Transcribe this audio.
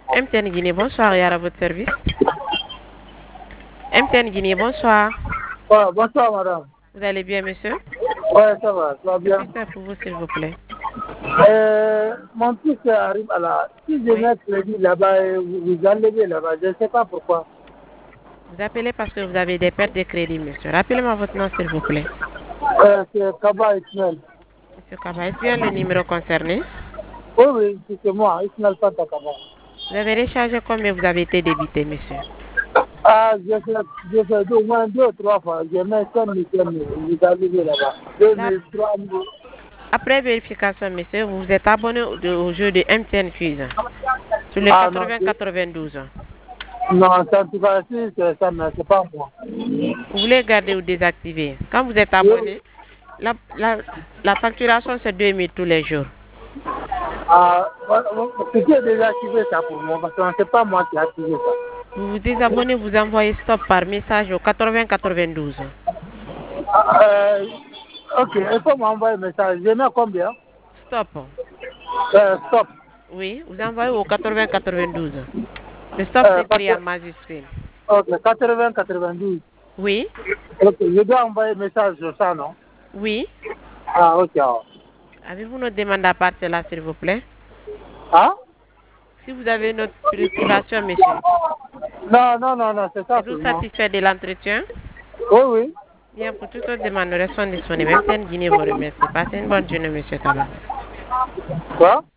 MTN Guinée, bonsoir, Yara, à votre service. MTN Guinée, bonsoir. Ouais, bonsoir, madame. Vous allez bien, monsieur? Ouais, ça va Que bien. puis-je faire pour vous, s'il vous plaît? Mon fils arrive à la... Si je Oui. mets crédit là-bas, vous enlevez là-bas, je ne sais pas pourquoi. Vous appelez parce que vous avez des pertes de crédit, monsieur. Rappelez-moi votre nom, s'il vous plaît. C'est Kaba Ismaël. Monsieur Kaba, est-ce bien le numéro concerné? Oui, oui, c'est moi, Ismaël Fanta Kaba. Vous avez rechargé combien vous avez été débité, monsieur? Ah, je fais au moins 2 ou 3 fois. Je mets 100 000, vous enlevez là-bas. La- 2000, 3000. Après vérification, monsieur, vous vous êtes abonné au jeu de MTN Fuse sur le Ah non, 80-92. non, ça en tout cas, si, ça, mais c'est pas moi. Vous voulez garder ou désactiver? Quand vous êtes Oui. abonné, la, la, la facturation, c'est 2000 tous les jours. Ah, c'est qui a déjà activé ça pour moi, parce que c'est pas moi qui ai activé ça. Vous vous désabonnez, vous envoyez stop par message au 80-92. Ok, il faut m'envoyer un message. Je mets combien? Stop. Stop. Oui, vous envoyez au 80-92. Le stop s'écrit en majuscule. Ok, 80-92. Oui, Ok, je dois envoyer un message sur ça, non? oui. Ah, ok. Alors. Avez-vous notre demande à partir là, s'il vous plaît? Hein? Si vous avez notre préoccupation, monsieur, Non, non, non, non, c'est ça êtes-vous seulement. satisfait de l'entretien? Oui, oui. Bien, pour toute autre demande, nous restons disponibles. MTN Guinée vous remercie. Passez une bonne journée, monsieur Kaba. Quoi?